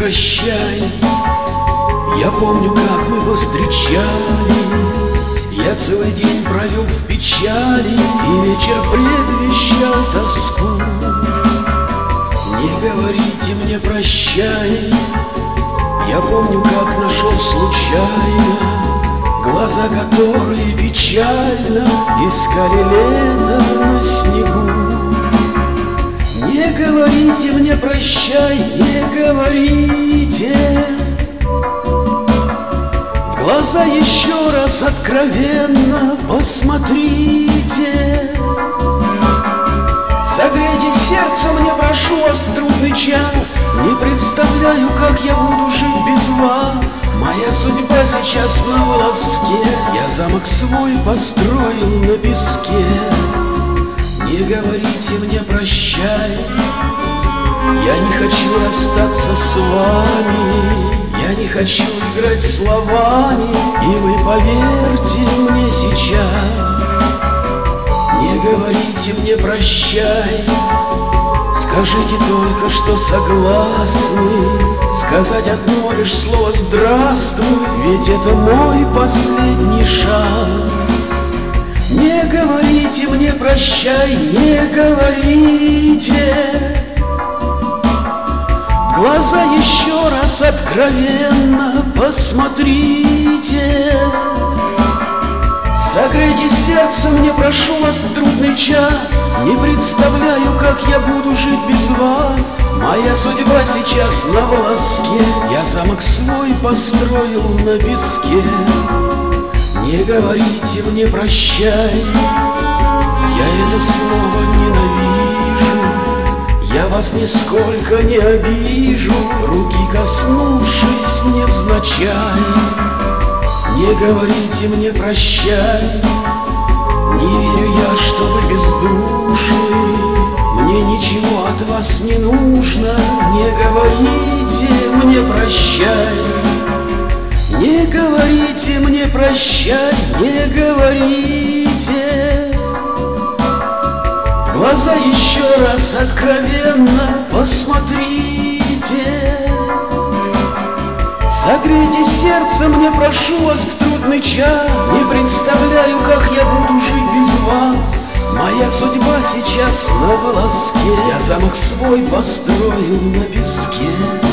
прощай. Я помню, как мы повстречались. Я целый день провел в печали, и вечер предвещал тоску. Не говорите мне прощай. Я помню, как нашел случайно глаза, которые печально искали лето на снегу. Не говорите мне прощай, не говорите. В глаза еще раз откровенно посмотрите. Согрейте сердце мне, прошу вас, в трудный час. Не представляю, как я буду жить без вас. Моя судьба сейчас на волоске. Я замок свой построил на песке. Не говорите мне прощай. Я не хочу расстаться с вами. Я не хочу играть словами. И вы поверьте мне сейчас. Не говорите мне прощай. Скажите только, что согласны. Сказать одно лишь слово «здравствуй», ведь это мой последний шанс. Не говорите мне прощай, не говорите. В глаза еще раз откровенно посмотрите. Согрейте сердце мне, прошу вас, в трудный час. Не представляю, как я буду жить без вас. Моя судьба сейчас на волоске. Я замок свой построил на песке. Не говорите мне прощай. Я это слово ненавижу. Я вас нисколько не обижу, руки коснувшись невзначай. Не говорите мне прощай. Не верю я, что вы бездушны. Мне ничего от вас не нужно. Не говорите мне прощай. Не говорите мне прощай, не говорите. В глаза еще раз откровенно посмотрите. Согрейте сердце мне, прошу вас, в трудный час. Не представляю, как я буду жить без вас. Моя судьба сейчас на волоске. Я замок свой построил на песке.